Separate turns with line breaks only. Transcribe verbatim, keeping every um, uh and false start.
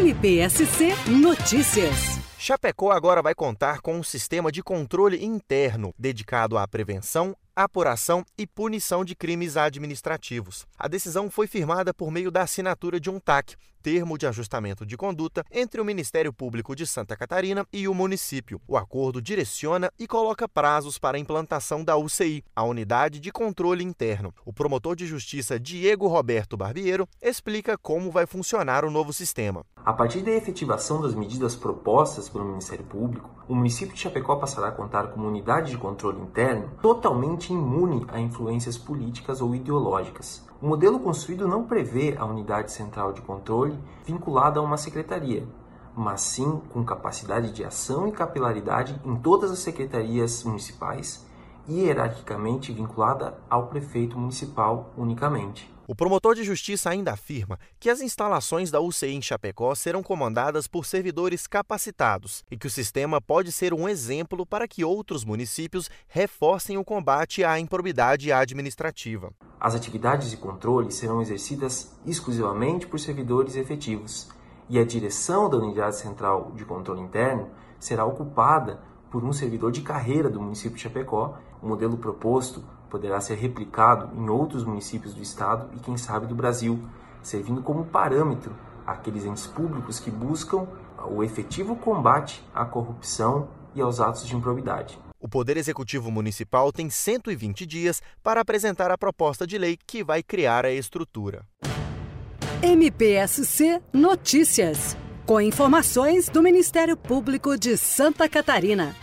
M P S C Notícias.
Chapecó agora vai contar com um sistema de controle interno dedicado à prevenção, apuração e punição de crimes administrativos. A decisão foi firmada por meio da assinatura de um T A C, termo de ajustamento de conduta, entre o Ministério Público de Santa Catarina e o município. O acordo direciona e coloca prazos para a implantação da U C I, a Unidade de Controle Interno. O promotor de justiça Diego Roberto Barbiero explica como vai funcionar o novo sistema.
A partir da efetivação das medidas propostas pelo Ministério Público, o município de Chapecó passará a contar com uma unidade de controle interno totalmente imune a influências políticas ou ideológicas. O modelo construído não prevê a unidade central de controle vinculada a uma secretaria, mas sim com capacidade de ação e capilaridade em todas as secretarias municipais e hierarquicamente vinculada ao prefeito municipal unicamente.
O promotor de justiça ainda afirma que as instalações da U C I em Chapecó serão comandadas por servidores capacitados e que o sistema pode ser um exemplo para que outros municípios reforcem o combate à improbidade administrativa.
As atividades de controle serão exercidas exclusivamente por servidores efetivos e a direção da Unidade Central de Controle Interno será ocupada por um servidor de carreira do município de Chapecó. O modelo proposto poderá ser replicado em outros municípios do estado e, quem sabe, do Brasil, servindo como parâmetro àqueles entes públicos que buscam o efetivo combate à corrupção e aos atos de improbidade.
O Poder Executivo Municipal tem cento e vinte dias para apresentar a proposta de lei que vai criar a estrutura.
M P S C Notícias, com informações do Ministério Público de Santa Catarina.